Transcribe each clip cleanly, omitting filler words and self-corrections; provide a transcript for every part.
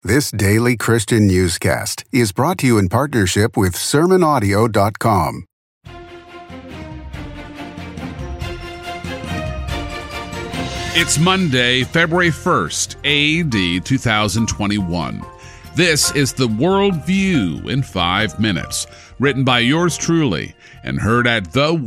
This daily Christian newscast is brought to you in partnership with SermonAudio.com. It's Monday, February 1st, A.D. 2021. This is The Worldview in 5 minutes, written by yours truly and heard at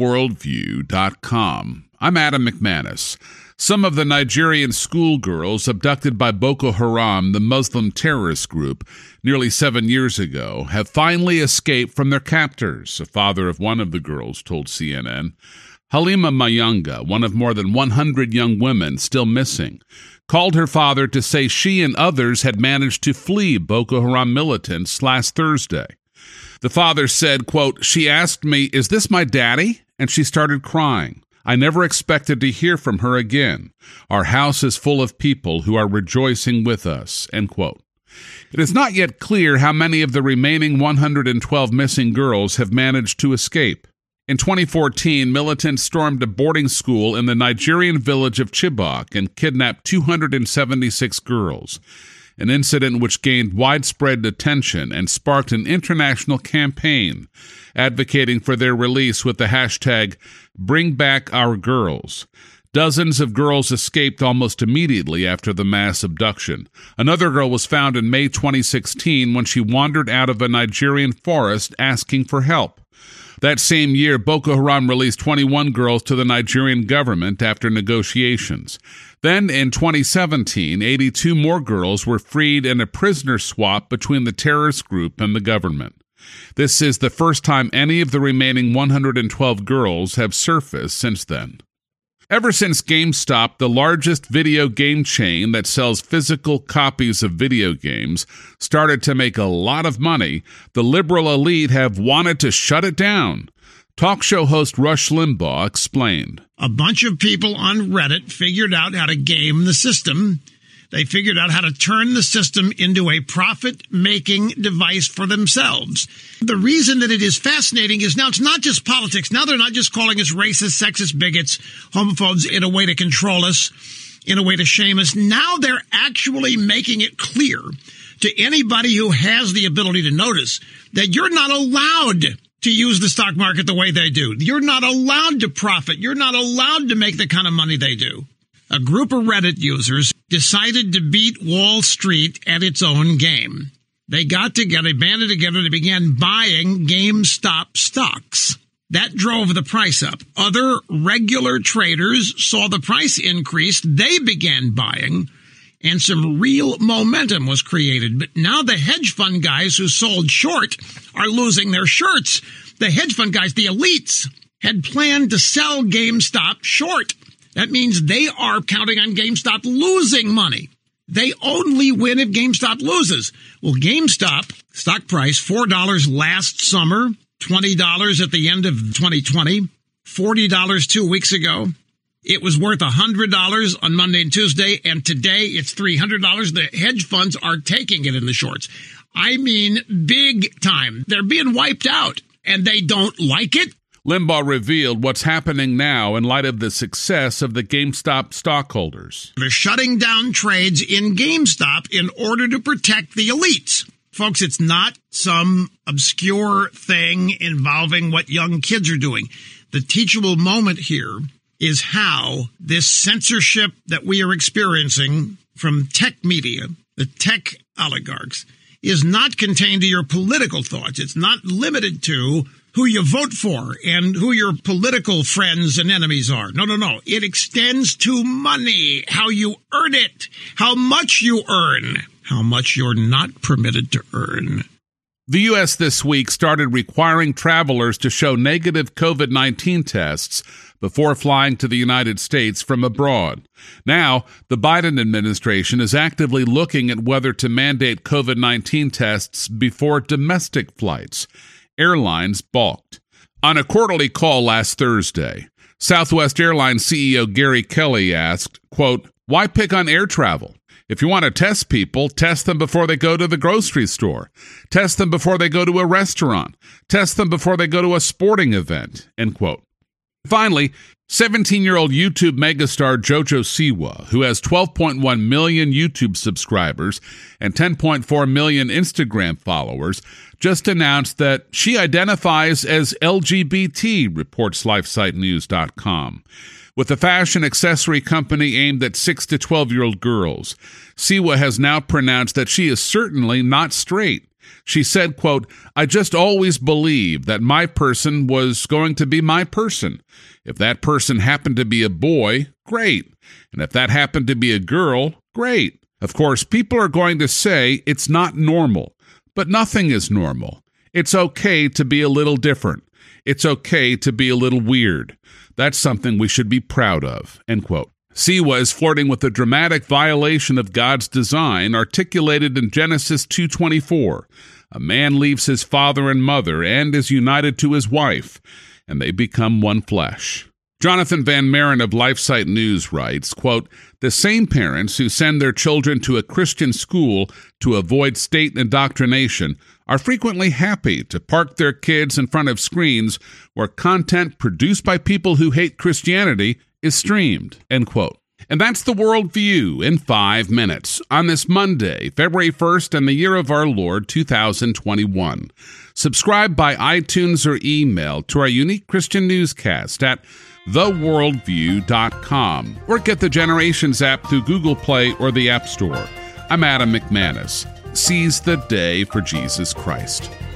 theworldview.com. I'm Adam McManus. Some of the Nigerian schoolgirls abducted by Boko Haram, the Muslim terrorist group, nearly 7 years ago, have finally escaped from their captors, a father of one of the girls told CNN. Halima Mayanga, one of more than 100 young women still missing, called her father to say she and others had managed to flee Boko Haram militants last Thursday. The father said, quote, "She asked me, 'Is this my daddy?' And she started crying. I never expected to hear from her again. Our house is full of people who are rejoicing with us," end quote. It is not yet clear how many of the remaining 112 missing girls have managed to escape. In 2014, militants stormed a boarding school in the Nigerian village of Chibok and kidnapped 276 girls, an incident which gained widespread attention and sparked an international campaign advocating for their release with the hashtag #BringBackOurGirls. Dozens of girls escaped almost immediately after the mass abduction. Another girl was found in May 2016 when she wandered out of a Nigerian forest asking for help. That same year, Boko Haram released 21 girls to the Nigerian government after negotiations. Then, in 2017, 82 more girls were freed in a prisoner swap between the terrorist group and the government. This is the first time any of the remaining 112 girls have surfaced since then. Ever since GameStop, the largest video game chain that sells physical copies of video games, started to make a lot of money, the liberal elite have wanted to shut it down. Talk show host Rush Limbaugh explained. A bunch of people on Reddit figured out how to game the system. They figured out how to turn the system into a profit-making device for themselves. The reason that it is fascinating is now it's not just politics. Now they're not just calling us racist, sexist, bigots, homophobes in a way to control us, in a way to shame us. Now they're actually making it clear to anybody who has the ability to notice that you're not allowed to use the stock market the way they do. You're not allowed to profit. You're not allowed to make the kind of money they do. A group of Reddit users decided to beat Wall Street at its own game. They got together, banded together, and began buying GameStop stocks. That drove the price up. Other regular traders saw the price increase. They began buying, and some real momentum was created. But now the hedge fund guys who sold short are losing their shirts. The hedge fund guys, the elites, had planned to sell GameStop short. That means they are counting on GameStop losing money. They only win if GameStop loses. Well, GameStop, stock price, $4 last summer, $20 at the end of 2020, $40 2 weeks ago. It was worth $100 on Monday and Tuesday, and today it's $300. The hedge funds are taking it in the shorts. I mean, big time. They're being wiped out, and they don't like it. Limbaugh revealed what's happening now in light of the success of the GameStop stockholders. They're shutting down trades in GameStop in order to protect the elites. Folks, it's not some obscure thing involving what young kids are doing. The teachable moment here is how this censorship that we are experiencing from tech media, the tech oligarchs, is not contained to your political thoughts. It's not limited to who you vote for and who your political friends and enemies are. No. It extends to money, how you earn it, how much you earn, how much you're not permitted to earn. The U.S. this week started requiring travelers to show negative COVID-19 tests before flying to the United States from abroad. Now, the Biden administration is actively looking at whether to mandate COVID-19 tests before domestic flights. Airlines balked. On a quarterly call last Thursday, Southwest Airlines CEO Gary Kelly asked, quote, "Why pick on air travel? If you want to test people, test them before they go to the grocery store. Test them before they go to a restaurant. Test them before they go to a sporting event," end quote. Finally, 17-year-old YouTube megastar Jojo Siwa, who has 12.1 million YouTube subscribers and 10.4 million Instagram followers, just announced that she identifies as LGBT, reports LifeSiteNews.com. With a fashion accessory company aimed at 6 to 12-year-old girls, Siwa has now pronounced that she is certainly not straight. She said, quote, "I just always believed that my person was going to be my person. If that person happened to be a boy, great. And if that happened to be a girl, great. Of course, people are going to say it's not normal, but nothing is normal. It's okay to be a little different. It's okay to be a little weird. That's something we should be proud of," end quote. Siwa is flirting with the dramatic violation of God's design articulated in Genesis 2:24. A man leaves his father and mother and is united to his wife, and they become one flesh. Jonathan Van Maren of LifeSite News writes, quote, "The same parents who send their children to a Christian school to avoid state indoctrination are frequently happy to park their kids in front of screens where content produced by people who hate Christianity is streamed," end quote. And that's the Worldview in 5 minutes on this Monday, February 1st, in the year of our Lord, 2021. Subscribe by iTunes or email to our unique Christian newscast at theworldview.com or get the Generations app through Google Play or the App Store. I'm Adam McManus. Seize the day for Jesus Christ.